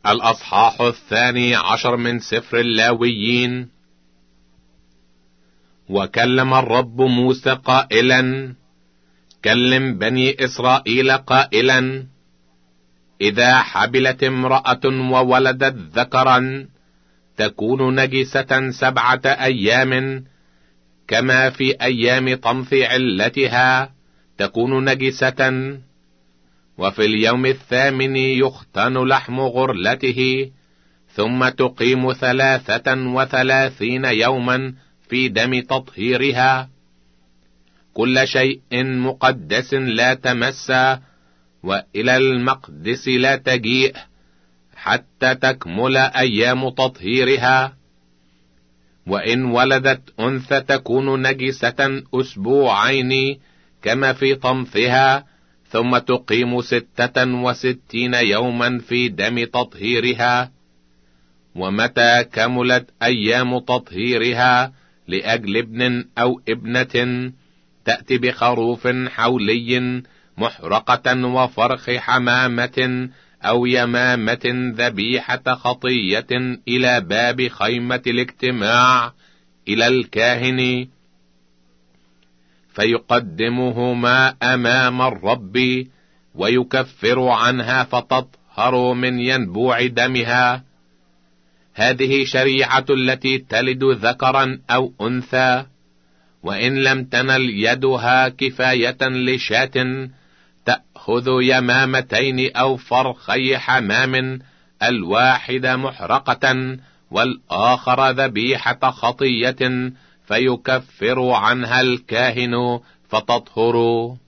الأصحاح 12 من سفر اللاويين. وكلم الرب موسى قائلا: كلم بني إسرائيل قائلا: إذا حبلت امرأة وولدت ذكرا تكون نجسة 7 أيام، كما في أيام طمث علتها تكون نجسة. وفي اليوم 8 يختن لحم غرلته، ثم تقيم 33 يوما في دم تطهيرها. كل شيء مقدس لا تمس، وإلى المقدس لا تجيء حتى تكمل أيام تطهيرها. وإن ولدت أنثى تكون نجسة 2 أسبوعين كما في طمثها، ثم تقيم 66 يوما في دم تطهيرها. ومتى كملت أيام تطهيرها لأجل ابن أو ابنة، تأتي بخروف حولي محرقة وفرخ حمامة أو يمامة ذبيحة خطية إلى باب خيمة الاجتماع إلى الكاهن، فيقدمهما أمام الرب ويكفر عنها فتطهر من ينبوع دمها. هذه شريعة التي تلد ذكرا أو أنثى، وإن لم تنل يدها كفاية لشاة تأخذ يمامتين أو فرخي حمام، الواحد محرقة والآخر ذبيحة خطية، فيكفر عنها الكاهن فتطهر.